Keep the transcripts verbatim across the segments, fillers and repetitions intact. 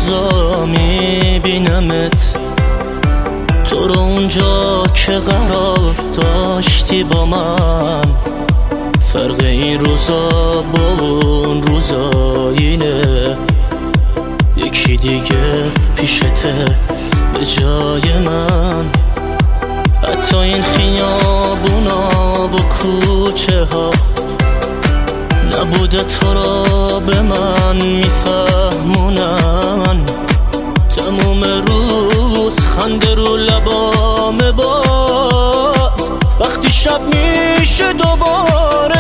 روزا میبینمت، تو رو اونجا که قرار داشتی با من. فرق این روزا با اون روزا اینه، یکی دیگه پیشته به جای من. حتی این خیابونا و کوچه ها نبوده تو را به من میفهمونن. تموم روز خنده رو لبامه، باز وقتی شب میشه دوباره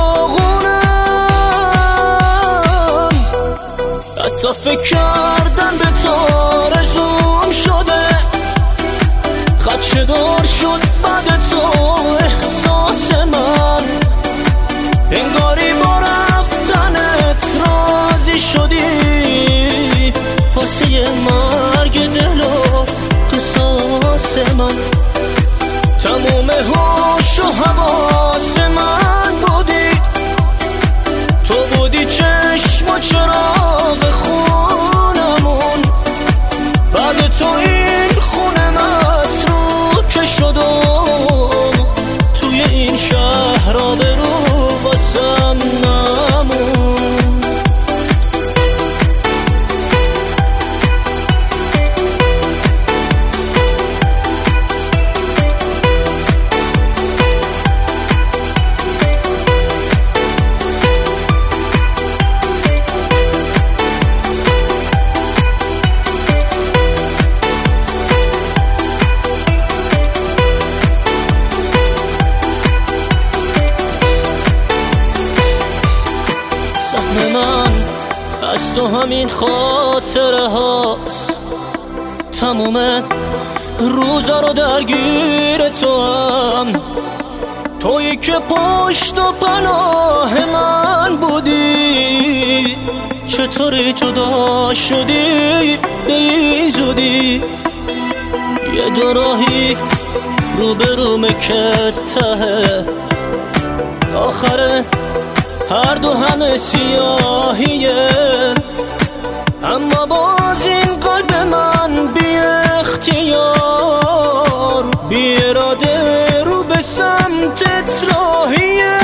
داغونم. حتی فکر کردن به تو رزوم شده، خدشه دار شد بعد تو احساس من. انگاری با رفتنت راضی شدی، واسه مرگ دل و قصاص من. تموم هوش و حواس من بودی، تو بودی چشم و چراغ خونمون. بعد تو این خونه متروکه شد و توی این شهر آبرو واسم نمون. من از تو همین خاطره هاست، تموم روزا رو درگیر تو هم. تویی که پشت و پناه من بودی، چطوری جدا شدی به این زودی. یه دو راهی رو به رومه که ته آخره هر دو همه سیاهیه. اما باز این قلب من بی اختیار، بی اراده رو به سمتت راهیه.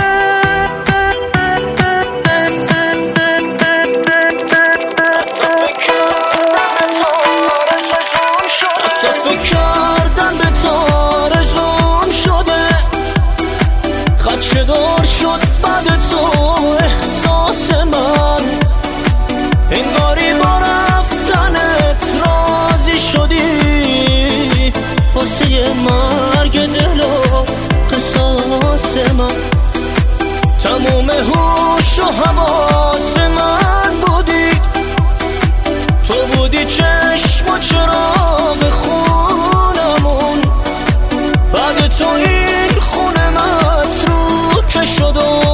حتی فکر کردن به تو رزوم شده، خدشه دار شد بعد تو احساس من. انگاری با رفتنت راضی شدی، واسه مرگ دل و قصاص من. تموم هوش و حواس من بودی، تو بودی چشم و چراغ خونمون. بعد تو این خونه متروکه شد و